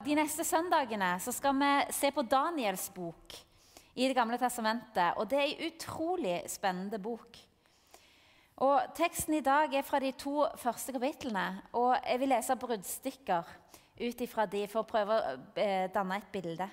de neste søndagene så skal vi se på Daniels bok i Det gamle testamentet, og det er en utrolig spennende bok. Og teksten i dag er fra de 2 første kapitlene, og jeg vil lese bruddstykker ut ifra de for å prøve å danne et bilde.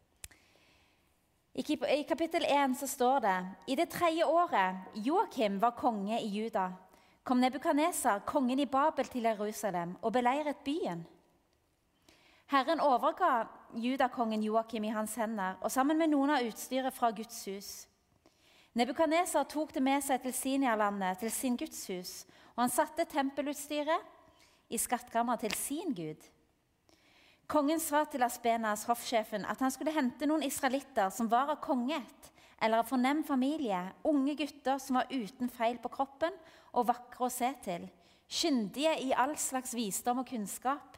I kapittel 1 så står det: I det 3. året Joakim var konge i Juda, kom Nebukadnesar, kongen i Babel, til Jerusalem og beleiret byen. Herren overga judakongen Joakim i hans hender, og sammen med noen av utstyret fra Guds hus. Nebukadnesar tok det med seg til Sinjarlandet, til sin Guds hus, og han satte tempelutstyret i skattkammeret til sin Gud. Kongen sa til Aspenas, hoffsjefen, at han skulle hente noen israelitter som var av kongeætt, eller av fornem familie, unge gutter som var uten feil på kroppen og vakre å se til, kyndige i all slags visdom og kunnskap.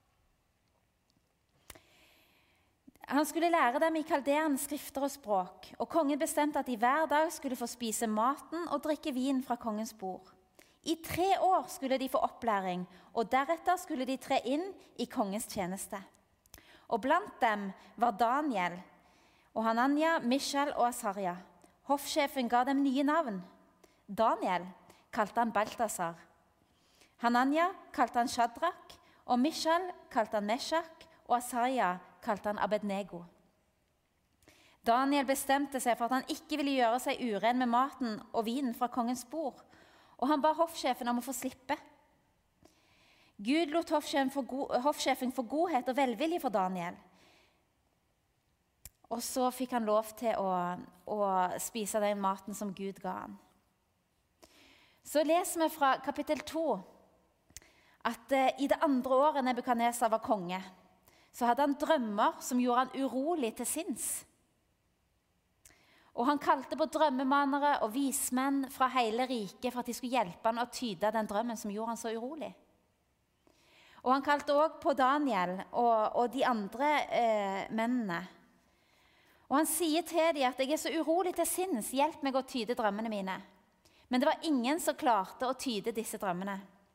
Han skulle lære dem i kaldeernes skrifter og språk, og kongen bestemte at de hver dag skulle få spise maten og drikke vin fra kongens bord. I 3 år skulle de få opplæring, og deretter skulle de tre inn i kongens tjeneste. Og blant dem var Daniel, og Hanania, Mishael og Asaria. Hoffsjefen ga dem nye navn. Daniel kalte han Baltasar. Hanania kalte han Shadrach, og Mishael kalte han Meshach, og Asaria kalte han Abednego. Daniel bestemte seg for at han ikke ville gjøre seg uren med maten og vinen fra kongens bord, og han ba hoffsjefen om å få slippe. Gud lot hoffsjefen få godhet og velvilje for Daniel, og så fikk han lov til å spise den maten som Gud ga han. Så leser vi fra kapittel 2 at i det 2. året Nebukadnesar var konge, så hadde han drømmer som gjorde han urolig til sinns. Og han kalte på drømmemanere og vismenn fra hele riket for at de skulle hjelpe han å tyde den drømmen som gjorde han så urolig. Og han kalte også på Daniel og de andre mennene. Og han sier til dem at jeg er så urolig til sinns, hjelp meg å tyde drømmene mine. Men det var ingen som klarte å tyde disse drømmene.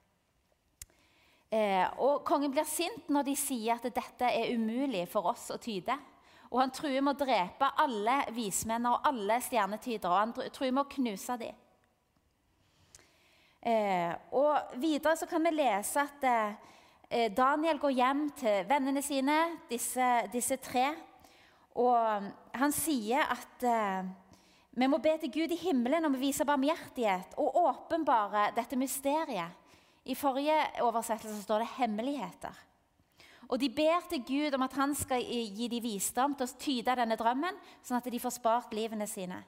Og kongen blir sint når de sier at dette er umulig for oss å tyde. Og han truer med å drepe alle vismenn og alle stjernetydere, og han truer med å knuse dem. Og videre så kan vi lese at Daniel går hjem til vennene sine, disse 3, og han sier at vi må be til Gud i himmelen om å vise barmhjertighet og åpenbare dette mysteriet. I forrige oversettelse står det hemmeligheter. Og de ber til Gud om at han skal gi dem visdom til å tyde denne drømmen, sånn at de får spart livene sine.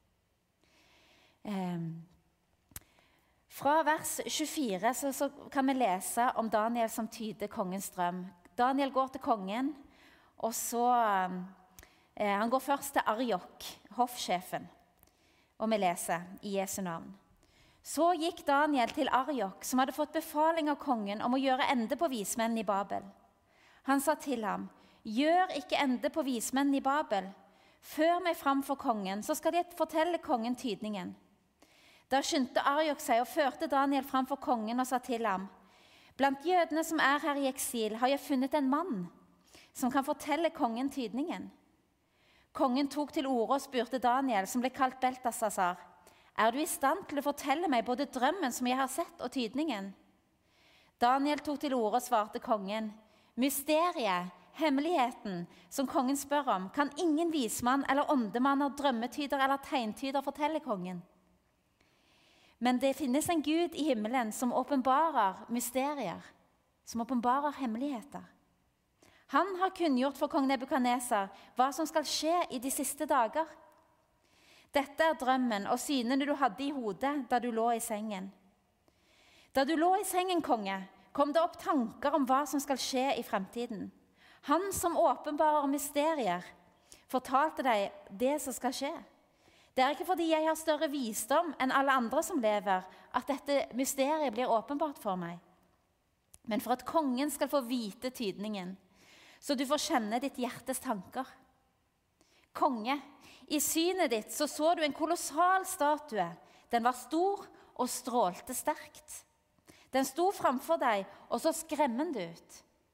Fra vers 24 så kan vi lese om Daniel som tyder kongens drøm. Daniel går til kongen, og så han går først til Ariok, hoffsjefen, og vi leser i Jesu navn. Så gikk Daniel til Ariok, som hadde fått befaling av kongen om å gjøre ende på vismennene i Babel. Han sa til ham, gjør ikke ende på vismennene i Babel. Før meg fram for kongen, så skal de fortelle kongen tydningen. Da skyndte Ariok seg og førte Daniel fram for kongen og sa til ham, blant jødene som er her i eksil, har jeg funnet en mann som kan fortelle kongen tydningen. Kongen tok til orde og spurte Daniel, som ble kalt Beltasasar, er du i stand til å fortelle meg både drømmen som jeg har sett og tydningen? Daniel tok til orde og svarte kongen, mysteriet, hemmeligheten som kongen spør om, kan ingen vismann eller åndemanner, drømmetyder eller tegntyder fortelle kongen. Men det finnes en Gud i himmelen som åpenbarer mysterier, som åpenbarer hemmeligheter. Han har kunngjort for kong Nebukadnesar hva som skal skje i de siste dager. Dette er drømmen og synene du hadde i hodet da du lå i sengen. Da du lå i sengen, konge, kom det opp tanker om hva som skal skje i fremtiden. Han som åpenbarer mysterier, fortalte deg det som skal skje. Det er ikke fordi jeg har større visdom enn alle andre som lever, at dette mysteriet blir åpenbart for meg. Men for at kongen skal få vite tydningen, så du får kjenne ditt hjertes tanker. Konge, i synet ditt så du en kolossal statue. Den var stor og strålte sterkt. Den sto framfor deg, og så skremmende ut.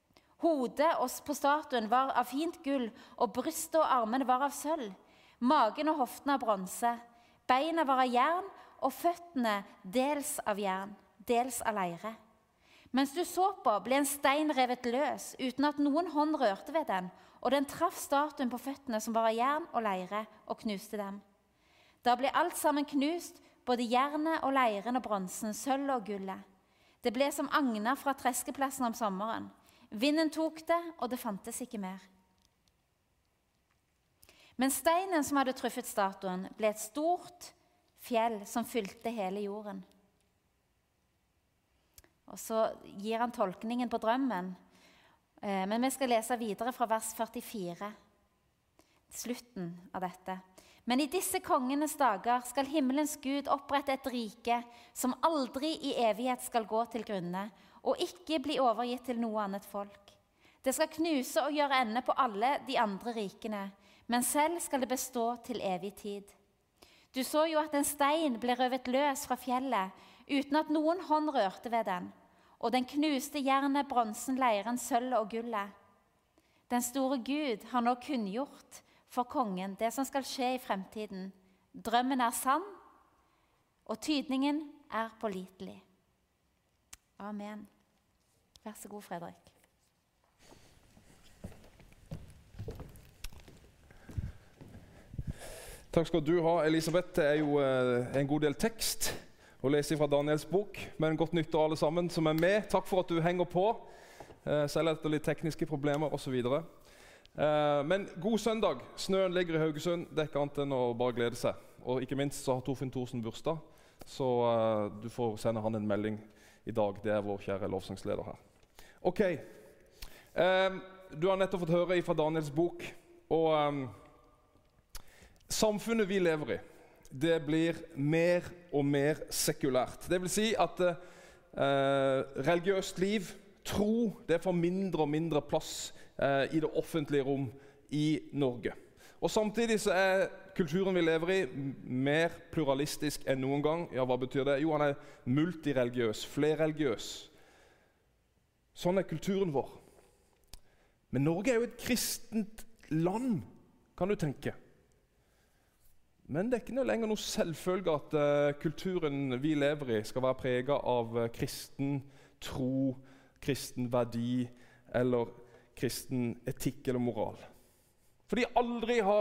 Hodet på statuen var av fint gull, og brystet og armene var av sølv. Magen og hoftene av bronse. Beina var av jern, og føttene dels av jern, dels av leire. Mens du så på, ble en stein revet løs, uten at noen hånd rørte ved den, og den traff statuen på føttene som var av jern og leire, og knuste dem. Da ble alt sammen knust, både jernet og leiren og bronsen, sølv og gullet. Det ble som agner fra treskeplassen om sommeren. Vinden tok det, og det fantes ikke mer. Men steinen som hadde truffet statuen, ble et stort fjell som fylte hele jorden. Og så gir han tolkningen på drømmen. Men vi skal lese videre fra vers 44, slutten av dette. Men i disse kongenes dager skal himmelens Gud opprette et rike som aldri i evighet skal gå til grunne, og ikke bli overgitt til noe annet folk. Det skal knuse og gjøre ende på alle de andre rikene, men selv skal det bestå til evig tid. Du så jo at en stein ble røvet løs fra fjellet, uten at noen hånd rørte ved den, og den knuste jernet, bronsen, leiren, sølv og gullet. Den store Gud har nå kunngjort for kongen det som skal skje i fremtiden. Drømmen er sann, og tydningen er pålitelig. Amen. Vær så god, Fredrik. Takk skal du ha, Elisabeth. Det er jo en god del tekst å lese fra Daniels bok, men godt nyttår alle sammen som er med. Takk for at du henger på, selv etter litt tekniske problemer og så videre. Men god søndag. Snøen ligger i Haugesund. Det er ikke annet enn å bare glede seg. Og ikke minst så har Torfinn Thorsen bursdag, så du får sende han en melding i dag. Det er vår kjære lovsangsleder her. Ok, du har nettopp fått høre fra Daniels bok, og samfunnet vi lever i, det blir mer og mer sekulært. Det vil si at religiøst liv, tro, det får mindre og mindre plass i det offentlige rom i Norge. Og samtidig så er kulturen vi lever i mer pluralistisk enn noen gang. Ja, hva betyr det? Jo, han er multireligiøs, flerreligiøs. Sånn er kulturen vår. Men Norge er jo et kristent land, kan du tenke. Men det er ikke lenger noe selvfølge at kulturen vi lever i skal være preget av kristen tro, kristen verdi eller kristen etikk eller moral. For de aldri har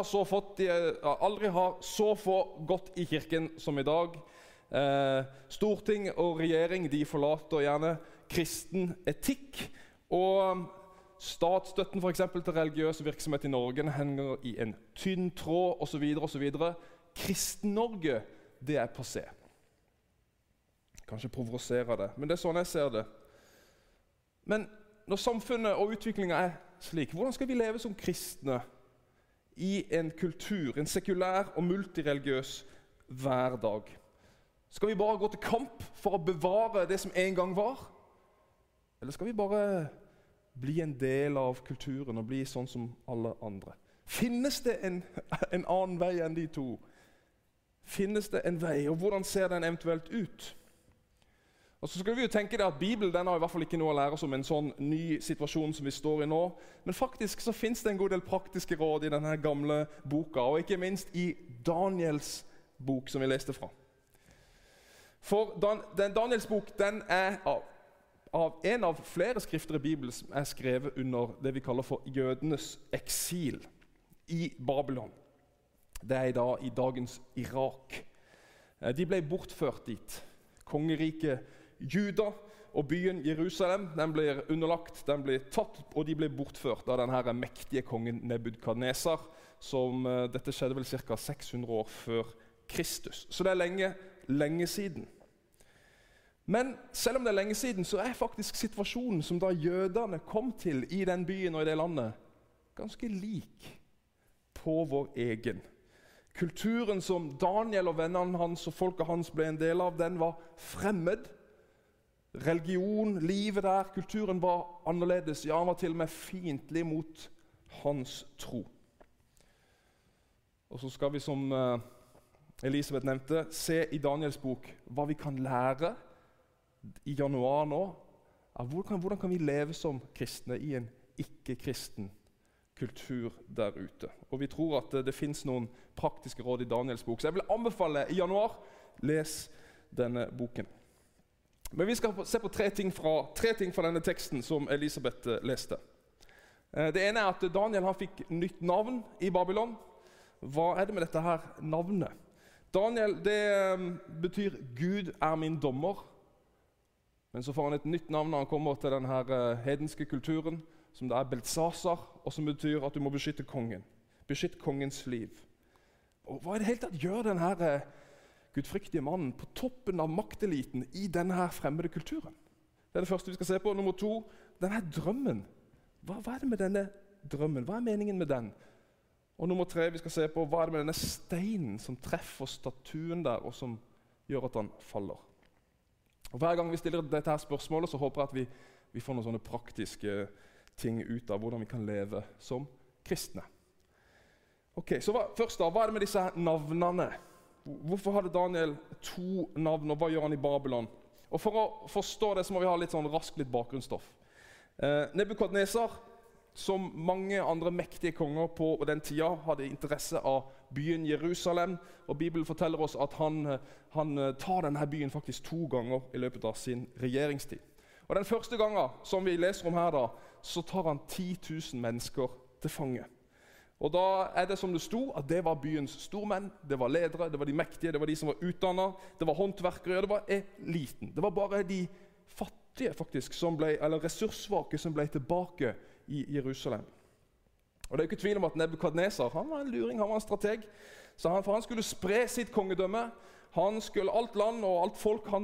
så få gått i kirken som i dag. Storting og regjering de forlater gjerne kristen etikk, og statsstøtten for eksempel til religiøs virksomhet i Norge henger i en tynn tråd og så videre. Kristen-Norge, det er passé. Kanskje provoserer det, men det er sånn jeg ser det. Men når samfunnet og utviklingen er slik, hvordan skal vi leve som kristne i en kultur, en sekulær og multireligiøs hverdag? Skal vi bare gå til kamp for å bevare det som en gang var? Eller skal vi bare bli en del av kulturen og bli sånn som alle andre? Finnes det en annen vei enn de to? Finnes det en vei, og hvordan ser den eventuelt ut? Og så skal vi jo tenke det at Bibelen den har i hvert fall ikke noe å lære oss om en sånn ny situasjon som vi står i nå. Men faktisk så finnes det en god del praktiske råd i denne gamle boka, og ikke minst i Daniels bok som vi leste fra. For Daniels bok den er en av flere skrifter i Bibelen som er skrevet under det vi kaller for jødenes eksil i Babylon. Det er i dagens Irak. De ble bortført dit. Kongeriket Juda og byen Jerusalem den blir underlagt, den blir tatt, og de ble bortført av denne mektige kongen Nebukadnesar. Dette skjedde vel ca. 600 år før Kristus. Så det er lenge siden. Men selv om det er lenge siden, så er faktisk situasjonen som da jødene kom til i den byen og i det landet, ganske lik på vår egen. Kulturen som Daniel og vennene hans og folket hans ble en del av, den var fremmed. Religion, livet der, kulturen var annerledes. Ja, han var til og med fiendtlig mot hans tro. Og så skal vi, som Elisabeth nevnte, se i Daniels bok hva vi kan lære i januar nå. Hvordan kan vi leve som kristne i en ikke-kristen kultur der ute. Og vi tror at det finnes noen praktiske råd i Daniels bok. Så jeg vil anbefale i januar, les denne boken. Men vi skal se på tre ting fra denne teksten som Elisabeth leste. Det ene er at Daniel han fikk nytt navn i Babylon. Hva er det med dette her navnet? Daniel, det betyr Gud er min dommer. Men så får han et nytt navn når han kommer til denne hedenske kulturen, som det er Belsasar, og som betyr at du må beskytte kongen. Beskytte kongens liv. Og hva er det helt tatt gjør denne gudfryktige mannen på toppen av makteliten i denne fremmede kulturen? Det er det første vi skal se på. Nummer 2, denne drømmen. Hva er det med denne drømmen? Hva er meningen med den? Og nummer 3, vi skal se på hva er det med denne steinen som treffer statuen der, og som gjør at han faller. Og hver gang vi stiller dette her spørsmålet, så håper jeg at vi får noen sånne praktiske ting ut av hvordan vi kan leve som kristne. Ok, så først da, hva er det med disse navnene? Hvorfor hadde Daniel 2 navn, og hva gjør han i Babylon? Og for å forstå det, så må vi ha litt bakgrunnsstoff. Nebukadnesar, som mange andre mektige konger på den tida, hadde interesse av byen Jerusalem, og Bibelen forteller oss at han tar denne byen faktisk 2 ganger i løpet av sin regjeringstid. Og den første gangen, som vi leser om her da, så tar han 10 000 mennesker til fange. Og da er det som det sto, at det var byens stormenn, det var ledere, det var de mektige, det var de som var utdannet, det var håndverkere, det var eliten. Det var bare de fattige faktisk, eller ressurssvake som ble tilbake i Jerusalem. Og det er ikke tvil om at Nebukadnesar, han var en luring, han var en strateg, for han skulle spre sitt kongedømme. Alt land og alt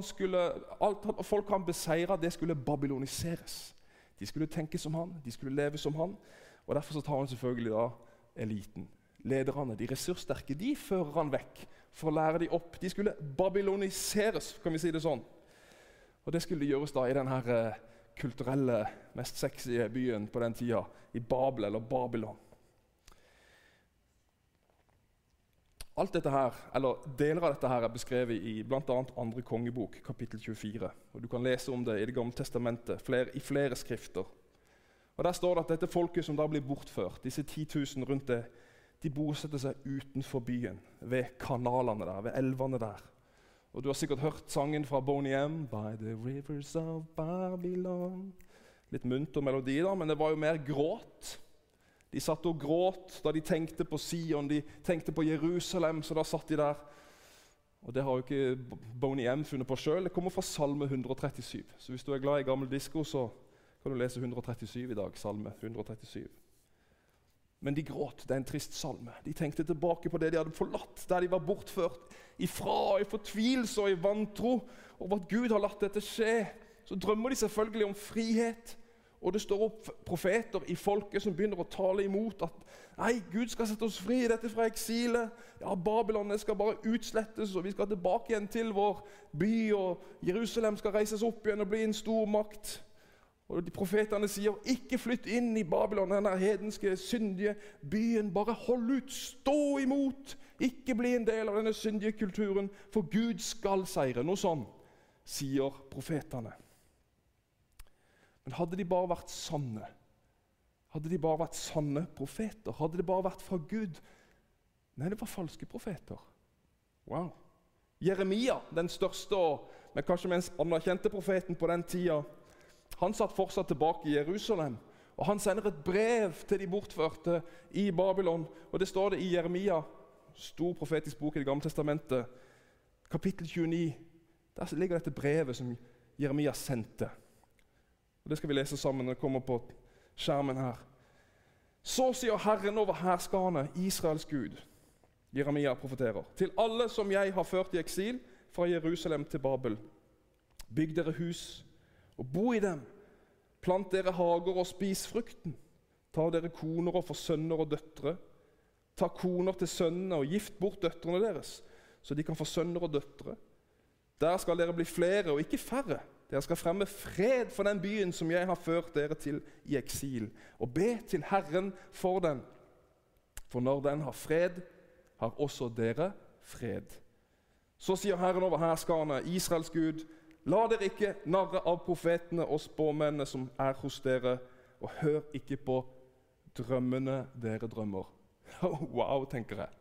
folk han beseira, det skulle babyloniseres. De skulle tenke som han, de skulle leve som han, og derfor så tar han selvfølgelig da eliten. Lederne, de ressurssterke, de fører han vekk for å lære de opp. De skulle babyloniseres, kan vi si det sånn. Og det skulle gjøres da i denne kulturelle, mest sexy byen på den tida, i Babel eller Babylon. Alt dette her, eller deler av dette her er beskrevet i blant annet 2. kongebok, kapittel 24. Og du kan lese om det i Det gamle testamentet, i flere skrifter. Og der står det at dette folket som da blir bortført, disse 10 000 rundt det, de bosetter seg utenfor byen, ved kanalene der, ved elvene der. Og du har sikkert hørt sangen fra Boney M, By the rivers of Babylon. Litt munter melodi da, men det var jo mer gråt. De satt og gråt da de tenkte på Sion, de tenkte på Jerusalem, så da satt de der. Og det har jo ikke Boney M funnet på selv, det kommer fra Salme 137. Så hvis du er glad i gammel disko, så kan du lese 137 i dag, Salme 137. Men de gråt, det er en trist salme. De tenkte tilbake på det de hadde forlatt, der de var bortført ifra, i fortvilelse og i vantro, over at Gud har latt dette skje. Så drømmer de selvfølgelig om frihet, og det står opp profeter i folket som begynner å tale imot at nei, Gud skal sette oss fri, dette fra eksilet. Ja, Babylon skal bare utslettes, og vi skal tilbake igjen til vår by, og Jerusalem skal reises opp igjen og bli en stor makt. Og de profetene sier, ikke flytt inn i Babylon, denne hedenske, syndige byen. Bare hold ut, stå imot. Ikke bli en del av denne syndige kulturen, for Gud skal seire. Noe sånn, sier profetene. Men hadde de bare vært sanne? Hadde de bare vært sanne profeter? Hadde det bare vært fra Gud? Nei, det var falske profeter. Wow. Jeremia, den største og kanskje mest anerkjente profeten på den tida, han satt fortsatt tilbake i Jerusalem, og han sender et brev til de bortførte i Babylon, og det står det i Jeremia, stor profetisk bok i Det gamle testamentet, kapittel 29. Der ligger dette brevet som Jeremia sendte. Og det skal vi lese sammen når det kommer på skjermen her. Så sier Herren over hærskarene, Israels Gud, Jeremia profeterer, til alle som jeg har ført i eksil fra Jerusalem til Babel. Bygg dere hus og bo i dem. Plant dere hager og spis frukten. Ta dere koner og få sønner og døtre. Ta koner til sønnene og gift bort døtrene deres, så de kan få sønner og døtre. Der skal dere bli flere og ikke færre. Dere skal fremme fred for den byen som jeg har ført dere til i eksil, og be til Herren for den. For når den har fred, har også dere fred. Så sier Herren over hærskarene, Israels Gud, la dere ikke narre av profetene og spåmennene som er hos dere, og hør ikke på drømmene dere drømmer. Wow, tenker jeg.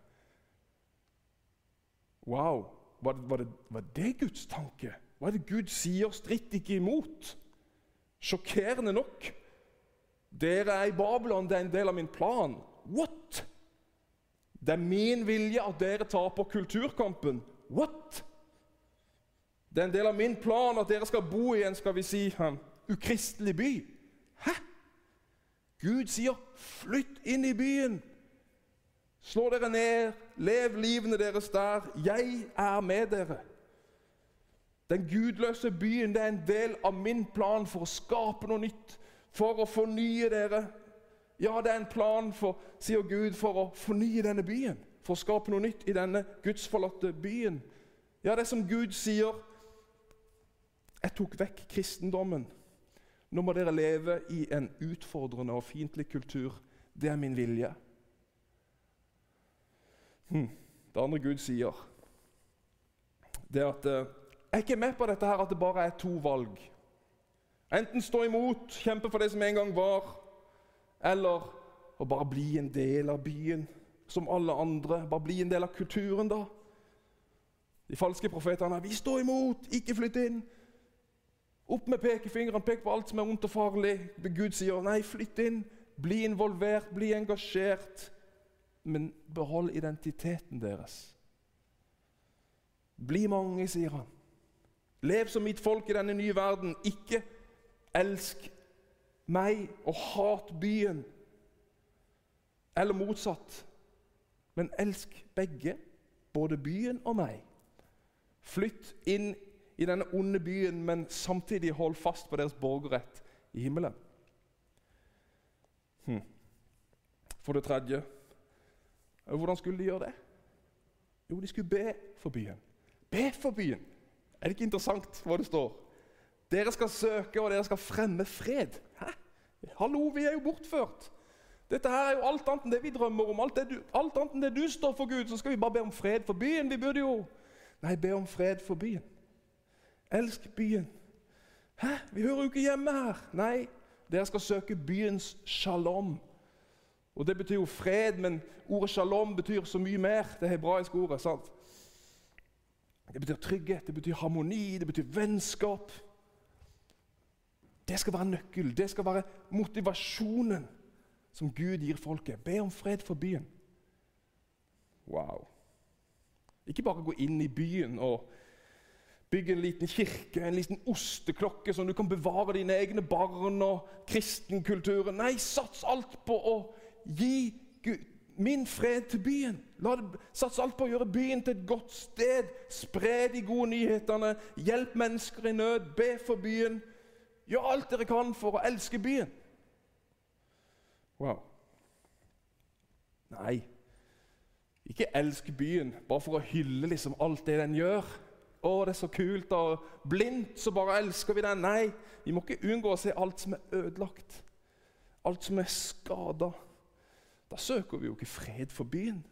Wow, var det Guds tanke? Hva er det Gud sier, stritt ikke imot? Sjokkerende nok. Dere er i Babylon, det er en del av min plan. What? Det er min vilje at dere tar på kulturkampen. What? Det er en del av min plan at dere skal bo i en, skal vi si, ukristelig by. Hæ? Gud sier, flytt inn i byen. Slå dere ned, lev livene deres der. Jeg er med dere. Den gudløse byen, det er en del av min plan for å skape noe nytt, for å fornye dere. Ja, det er en plan for, sier Gud, for å fornye denne byen, for å skape noe nytt i denne gudsforlatte byen. Ja, det er som Gud sier, jeg tok vekk kristendommen. Nå må dere leve i en utfordrende og fiendtlig kultur. Det er min vilje. Det andre Gud sier, det er at jeg er ikke med på dette her at det bare er to valg. Enten stå imot, kjempe for det som en gang var, eller å bare bli en del av byen, som alle andre. Bare bli en del av kulturen da. De falske profeterne, vi står imot, ikke flytt inn. Opp med pekefingeren, pek på alt som er ondt og farlig. Gud sier, nei, flytt inn, bli involvert, bli engasjert, men behold identiteten deres. Bli mange, sier han. Lev som mitt folk i denne nye verden. Ikke elsk meg og hat byen. Eller motsatt. Men elsk begge, både byen og meg. Flytt inn i denne onde byen, men samtidig hold fast på deres borgerrett i himmelen. For det tredje, hvordan skulle de gjøre det? Jo, de skulle be for byen. Be for byen. Er det ikke interessant hva det står? Dere skal søke, og dere skal fremme fred. Hæ? Hallo, vi er jo bortført. Dette her er jo alt annet enn det vi drømmer om. Alt annet enn det du står for Gud, så skal vi bare be om fred for byen. Vi burde jo... Nei, be om fred for byen. Elsk byen. Hæ? Vi hører jo ikke hjemme her. Nei, dere skal søke byens shalom. Og det betyr jo fred, men ordet shalom betyr så mye mer. Det hebraiske ordet, sant? Det betyr trygghet, det betyr harmoni, det betyr vennskap. Det skal være nøkkel, det skal være motivasjonen som Gud gir folket. Be om fred for byen. Wow. Ikke bare gå inn i byen og bygge en liten kirke, en liten osteklokke som du kan bevare dine egne barn og kristenkulturen. Nei, sats alt på å gi Gud min fred til byen. Sats alt på å gjøre byen til et godt sted. Spre de gode nyhetene. Hjelp mennesker i nød. Be for byen. Gjør alt dere kan for å elske byen. Wow. Nei, ikke elsk byen bare for å hylle liksom alt det den gjør. Å, det er så kult og blindt, så bare elsker vi den. Nei, vi må ikke unngå å se alt som er ødelagt. Alt som er skadet. Da søker vi jo ikke fred for byen.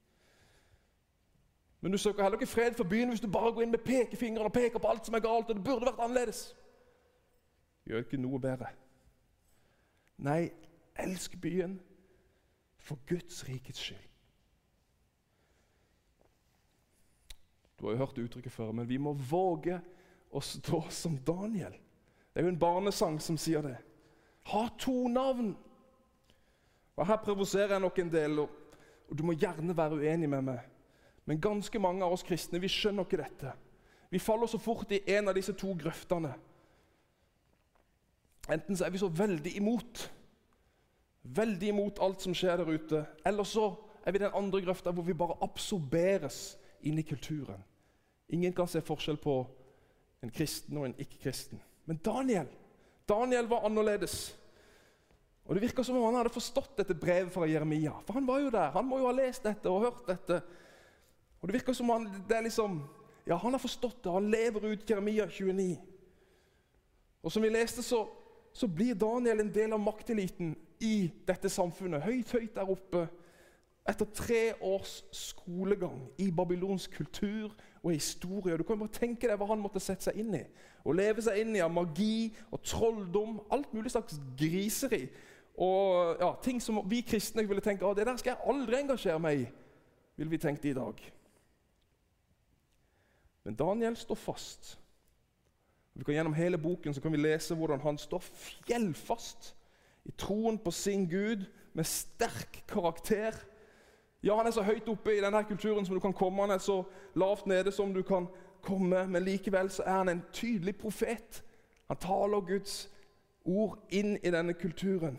Men du søker heller ikke fred for byen hvis du bare går inn med pekefingeren og peker på alt som er galt, og det burde vært annerledes. Gjør ikke noe bedre. Nei, elsk byen for Guds rikets skyld. Du har jo hørt uttrykket før, men vi må våge å stå som Daniel. Det er jo en barnesang som sier det. Ha to navn. Og her provoserer jeg nok en del, og du må gjerne være uenig med meg. Men ganske mange av oss kristne, vi skjønner ikke dette. Vi faller så fort i en av disse to grøftene. Enten så er vi så veldig imot alt som skjer der ute, eller så er vi den andre grøfta hvor vi bare absorberes inn i kulturen. Ingen kan se forskjell på en kristen og en ikke-kristen. Men Daniel var annerledes. Og det virker som om han hadde forstått dette brevet fra Jeremia. For han var jo der, han må jo ha lest dette og hørt dette. Og det virker som om han har forstått det, han lever ut Jeremia 29. Og som vi leste så blir Daniel en del av makteliten i dette samfunnet. Høyt der oppe. Etter 3 års skolegang i babylonsk kultur og historie. Du kan bare tenke deg hva han måtte sette seg inn i. Og leve seg inn i av magi og trolldom, alt mulig slags griseri. Og ja, ting som vi kristne ville tenke, det der skal jeg aldri engasjere meg i, vil vi tenke i dag. Men Daniel står fast. Vi kan gjennom hele boken så kan vi lese hvordan han står fjellfast i troen på sin Gud, med sterk karakter. Ja, han er så høyt oppe i denne kulturen som du kan komme, han er så lavt nede som du kan komme, men likevel så er han en tydelig profet. Han taler Guds ord inn i denne kulturen.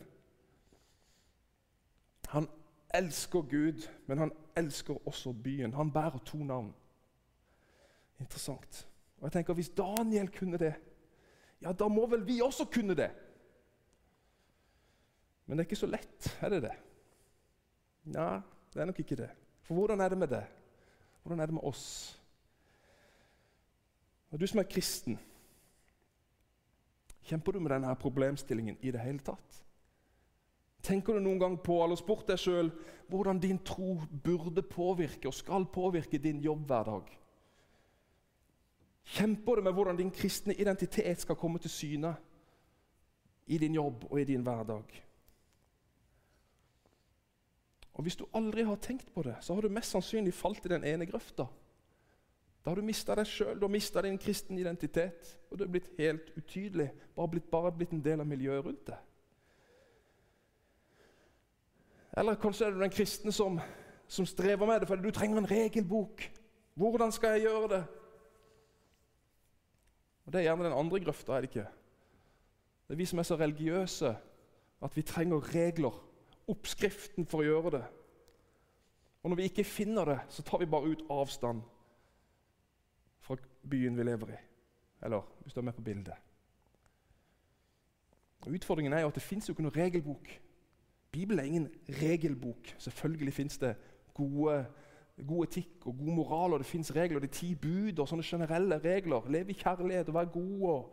Han elsker Gud, men han elsker også byen. Han bærer 2 navn. Interessant. Og jeg tenker, hvis Daniel kunne det, ja, da må vel vi også kunne det. Men det er ikke så lett, er det det? Ja, det er nok ikke det. For hvordan er det med det? Hvordan er det med oss? Og du som er kristen, kjemper du med denne problemstillingen i det hele tatt? Tenker du noen gang på, eller spurt deg selv, hvordan din tro burde påvirke og skal påvirke din jobb hver dag? Kjemper du med hvordan din kristne identitet skal komme til syne i din jobb og i din hverdag? Og hvis du aldri har tenkt på det, så har du mest sannsynlig falt i den ene grøfta. Da har du mistet deg selv, du har mistet din kristen identitet, og du er blitt helt utydelig, bare blitt en del av miljøet rundt deg. Eller kanskje er du den kristne som strever med det, fordi du trenger en regelbok. Hvordan skal jeg gjøre det? Og det er gjerne den andre grøfta, er det ikke? Det er vi som er så religiøse, at vi trenger regler, oppskriften for å gjøre det. Og når vi ikke finner det, så tar vi bare ut avstand fra byen vi lever i. Eller, hvis du er med på bildet. Og utfordringen er jo at det finnes jo ikke noen regelbok. Bibelen er ingen regelbok. Selvfølgelig finnes det god etikk og god moral, og det finnes regler, det er 10 bud og sånne generelle regler. Leve i kjærlighet og være god.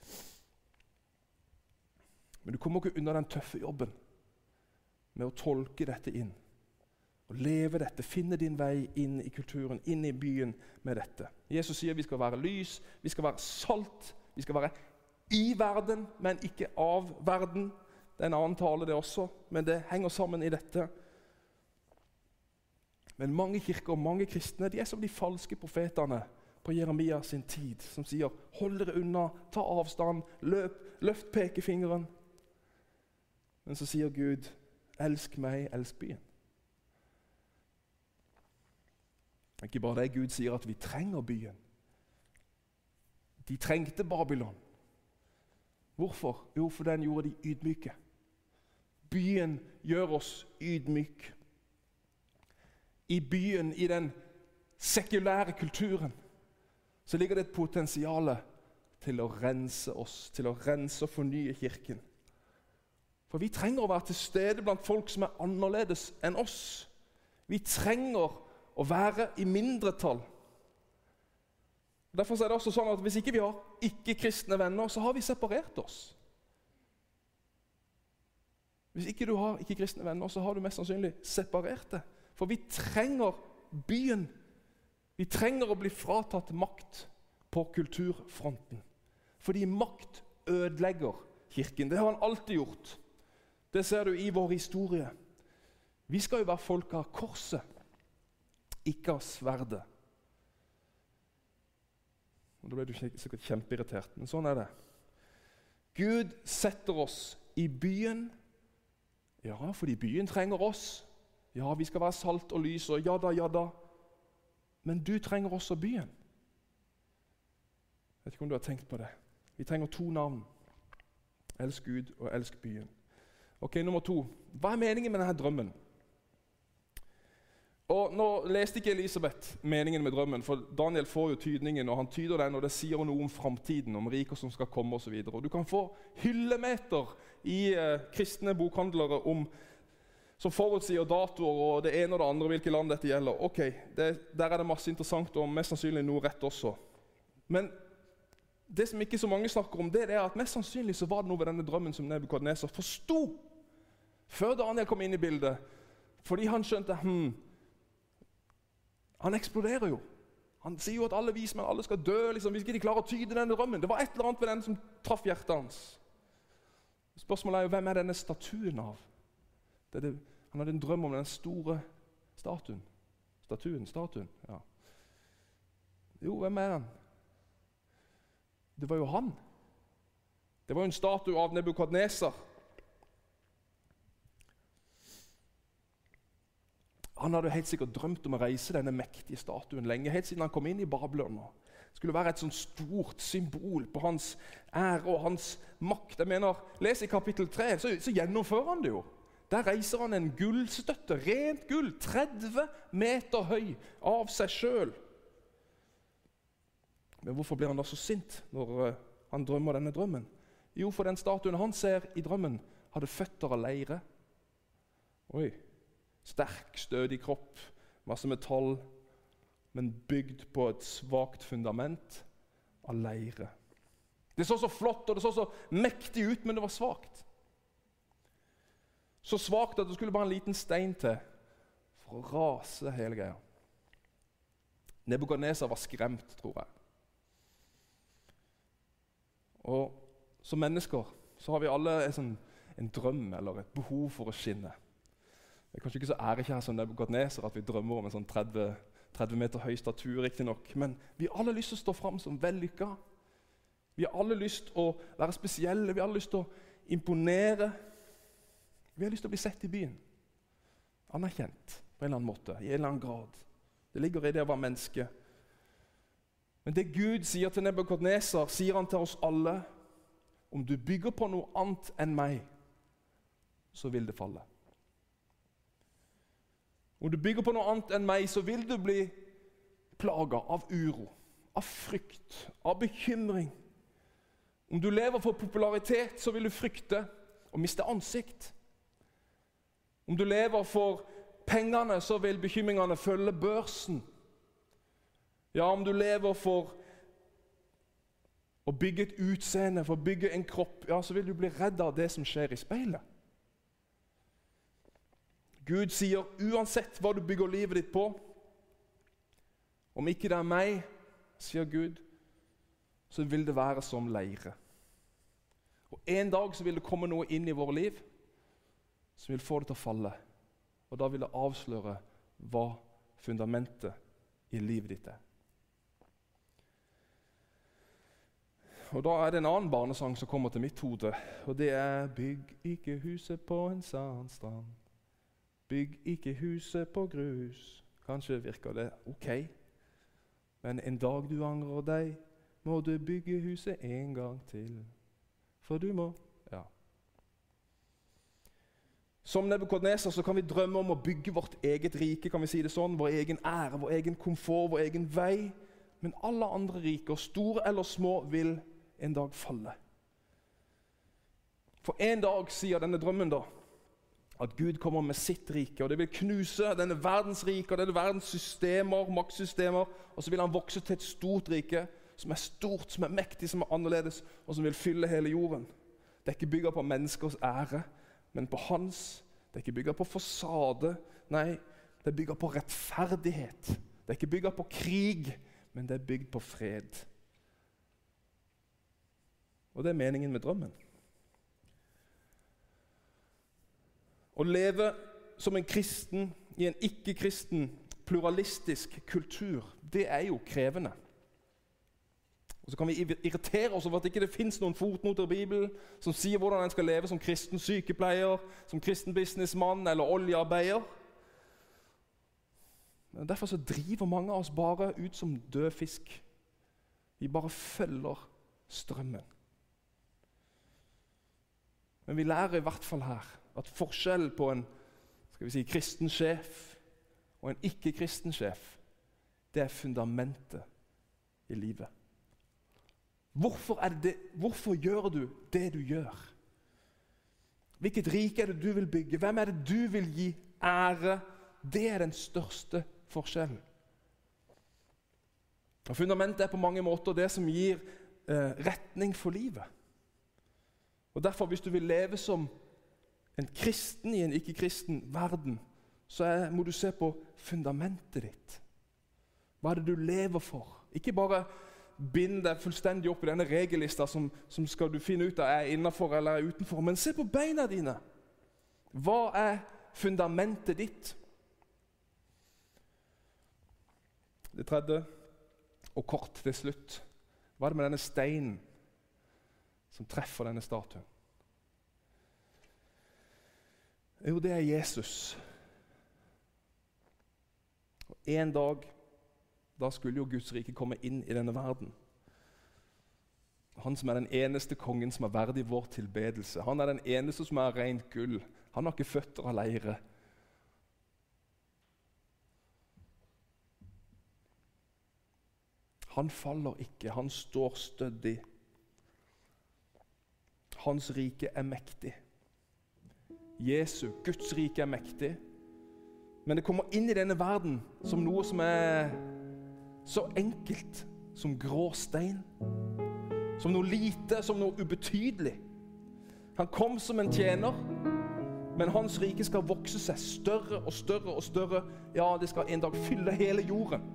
Men du kommer ikke unna den tøffe jobben med å tolke dette inn. Og leve dette, finne din vei inn i kulturen, inn i byen med dette. Jesus sier vi skal være lys, vi skal være salt, vi skal være i verden, men ikke av verden. Det er en annen tale det også, men det henger sammen i dette. Men mange kirker og mange kristne, de er som de falske profetene på Jeremia sin tid, som sier, hold dere unna, ta avstand, løft pekefingeren. Men så sier Gud, elsk meg, elsk byen. Ikke bare det, Gud sier at vi trenger byen. De trengte Babylon. Hvorfor? Jo, for den gjorde de ydmyke. Byen gjør oss ydmyk. I byen, i den sekulære kulturen, så ligger det et potensial til å rense oss, til å rense og fornye kirken. For vi trenger å være til stede blant folk som er annerledes enn oss. Vi trenger å være i mindretall. Derfor er det også sånn at hvis ikke vi har ikke-kristne venner, så har vi separert oss. Hvis ikke du har ikke-kristne venner, så har du mest sannsynlig separert det. For vi trenger byen. Vi trenger å bli fratatt makt på kulturfronten. Fordi makt ødelegger kirken. Det har han alltid gjort. Det ser du i vår historie. Vi skal jo være folk av korset, ikke av sverdet. Og da ble du sikkert kjempeirritert, men sånn er det. Gud setter oss i byen, ja, fordi byen trenger oss. Ja, vi skal være salt og lys, og ja da. Men du trenger også byen. Jeg vet ikke om du har tenkt på det. Vi trenger 2 navn. Elsk Gud og elsk byen. Ok, nummer 2. Hva er meningen med denne drømmen? Og nå leste ikke Elisabeth meningen med drømmen, for Daniel får jo tydningen, og han tyder den, og det sier noe om fremtiden, om riker som skal komme og så videre. Og du kan få hyllemeter i kristne bokhandlere som forutsier datoer og det ene og det andre, hvilke land dette gjelder. Ok, der er det masse interessant og mest sannsynlig noe rett også. Men det som ikke så mange snakker om, det er at mest sannsynlig så var det noe ved denne drømmen som Nebukadnesar forsto før Daniel kom inn i bildet. Fordi han skjønte, han eksploderer jo. Han sier jo at alle vismenn, alle skal dø, liksom, hvis ikke de klarer å tyde denne drømmen. Det var et eller annet ved den som traff hjertet hans. Spørsmålet er jo, hvem er denne statuen av? Han hadde en drøm om den store statuen. Statuen, ja. Jo, hvem er han? Det var jo han. Det var jo en statue av Nebukadnesar. Han hadde helt sikkert drømt om å reise denne mektige statuen lenge, helt siden han kom inn i Babylon. Det skulle være et sånt stort symbol på hans ære og hans makt. Jeg mener, les i kapittel 3, så gjennomfører han det jo. Der reiser han en gullstøtte, rent gull, 30 meter høy av seg selv. Men hvorfor blir han da så sint når han drømmer denne drømmen? Jo, for den statuen han ser i drømmen hadde føtter av leire. Oi, sterk, stødig kropp, masse metall, men bygd på et svagt fundament av leire. Det så så flott og det så så mektig ut, men det var svagt. Så svagt at det skulle bare en liten stein til for å rase hele greia. Nebukadnesar var skremt, tror jeg. Og som mennesker så har vi alle en drøm eller et behov for å skinne. Det er kanskje ikke så ærekjære som Nebukadnesar at vi drømmer om en sånn 30 meter høy statue, riktig nok. Men vi har alle lyst til å stå fram som vellykka. Vi har alle lyst til å være spesielle, vi har alle lyst til å imponere. Vi har lyst til å bli sett i byen. Anerkjent på en eller annen måte, i en eller annen grad. Det ligger i det å være menneske. Men det Gud sier til Nebukadnesar, sier han til oss alle. Om du bygger på noe annet enn meg, så vil det falle. Om du bygger på noe annet enn meg, så vil du bli plaget av uro, av frykt, av bekymring. Om du lever for popularitet, så vil du frykte å miste ansikt. Om du lever for pengene, så vil bekymringene følge børsen. Ja, om du lever for å bygge et utseende, for å bygge en kropp, ja, så vil du bli redd av det som skjer i speilet. Gud sier, uansett hva du bygger livet ditt på, om ikke det er meg, sier Gud, så vil det være som leire. Og en dag så vil det komme noe inn i våre liv, som vil få det til å falle. Og da vil det avsløre hva fundamentet i livet ditt er. Og da er det en annen barnesang som kommer til mitt hode, og det er «Bygg ikke huset på en sandstrand, bygg ikke huset på grus». Kanskje virker det ok, men en dag du angrer deg, må du bygge huset en gang til. For du må, ja. Som Nebukadnesar så kan vi drømme om å bygge vårt eget rike, kan vi si det sånn, vår egen ære, vår egen komfort, vår egen vei. Men alle andre riker, store eller små, vil en dag falle. For en dag, sier denne drømmen da, at Gud kommer med sitt rike, og det vil knuse denne verdens rike, og denne verdens systemer, maktsystemer, og så vil han vokse til et stort rike, som er stort, som er mektig, som er annerledes, og som vil fylle hele jorden. Det er ikke bygget på menneskers ære, men på hans. Det er ikke bygget på fasade, nei, det er bygget på rettferdighet. Det er ikke bygget på krig, men det er bygd på fred. Og det er meningen med drømmen. Å leve som en kristen i en ikke-kristen, pluralistisk kultur, det er jo krevende. Og så kan vi irritere oss over at det ikke finnes noen fotnoter i Bibelen som sier hvordan en skal leve som kristen sykepleier, som kristen businessmann eller oljearbeider. Men derfor så driver mange av oss bare ut som død fisk. Vi bare følger strømmen. Men vi lærer i hvert fall her at forskjell på en kristen sjef og en ikke-kristen sjef, det er fundamentet i livet. Hvorfor gjør du det du gjør? Hvilket rike er det du vil bygge? Hvem er det du vil gi ære? Det er den største forskjellen. Og fundamentet er på mange måter det som gir retning for livet. Og derfor, hvis du vil leve som en kristen i en ikke-kristen verden, så må du se på fundamentet ditt. Hva er det du lever for? Ikke bare bind deg fullstendig opp i denne regellista som skal du finne ut av er innenfor eller er utenfor, men se på beina dine. Hva er fundamentet ditt? Det tredje, og kort til slutt, hva er det med denne steinen som treffer denne statuen? Jo, det er Jesus. Og en dag, da skulle jo Guds rike komme inn i denne verden. Han som er den eneste kongen som er verdig vår tilbedelse. Han er den eneste som er rent gull. Han har ikke føtter av leire. Han faller ikke, han står stødig. Hans rike er mektig. Jesu, Guds rike er mektig. Men det kommer inn i denne verden som noe som er så enkelt som grå stein. Som noe lite, som noe ubetydelig. Han kom som en tjener, men hans rike skal vokse seg større og større og større. Ja, det skal en dag fylle hele jorden.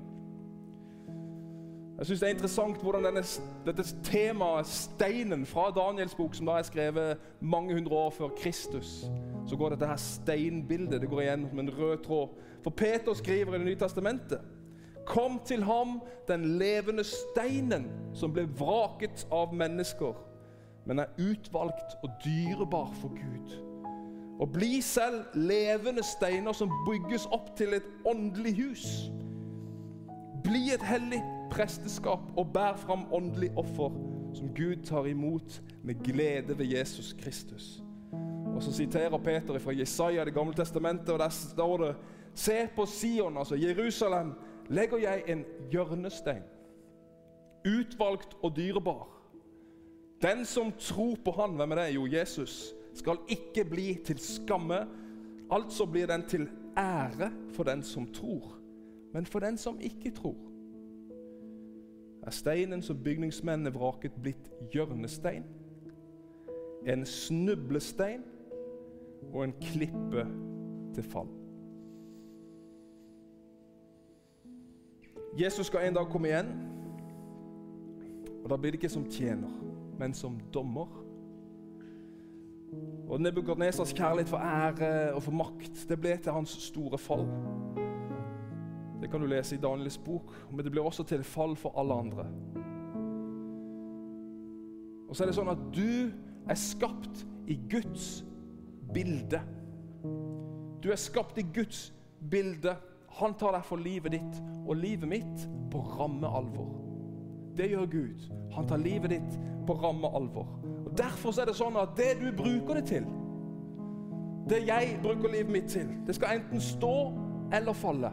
Jeg synes det er interessant hvordan dette temaet, steinen fra Daniels bok, som da er skrevet mange hundre år før Kristus, så går dette her steinbildet, det går igjen som en rød tråd. For Peter skriver i Det nye testamentet: Kom til ham, den levende steinen, som ble vraket av mennesker, men er utvalgt og dyrebar for Gud. Og bli selv levende steiner som bygges opp til et åndelig hus. Bli et hellig presteskap og bær fram åndelig offer som Gud tar imot med glede ved Jesus Kristus. Og så siterer Peter fra Jesaja, Det gamle testamentet, og der står det: Se på Sion, altså Jerusalem, legger jeg en hjørnestein, utvalgt og dyrebar. Den som tror på han, hvem er det? Jo, Jesus, skal ikke bli til skamme, altså blir den til ære for den som tror. Men for den som ikke tror, er steinen som bygningsmennene vraket blitt hjørnestein, en snublestein og en klippe til fall. Jesus skal en dag komme igjen, og da blir det ikke som tjener, men som dommer. Og Nebukadnesars kjærlighet for ære og for makt, det ble til hans store fall. Det kan du lese i Daniels bok, men det blir også til fall for alle andre. Og så er det sånn at du er skapt i Guds bilde. Du er skapt i Guds bilde. Han tar deg for livet ditt og livet mitt på ramme alvor. Det gjør Gud. Han tar livet ditt på ramme alvor. Og derfor er det sånn at det du bruker det til, det jeg bruker livet mitt til, det skal enten stå eller falle.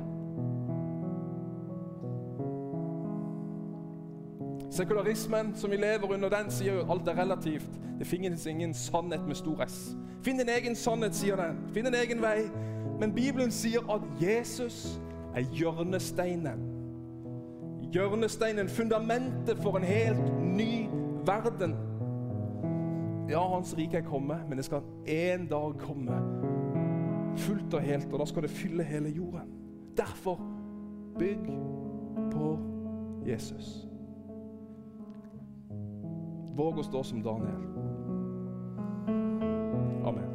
Sekularismen som vi lever under, den sier jo alt er relativt. Det finnes ingen sannhet med stor S. Finn din egen sannhet, sier den. Finn din egen vei. Men Bibelen sier at Jesus er hjørnesteinen. Hjørnesteinen, fundamentet for en helt ny verden. Ja, hans rike er kommet, men det skal en dag komme fullt og helt, og da skal det fylle hele jorden. Derfor, bygg på Jesus. Våg å stå som Daniel. Amen.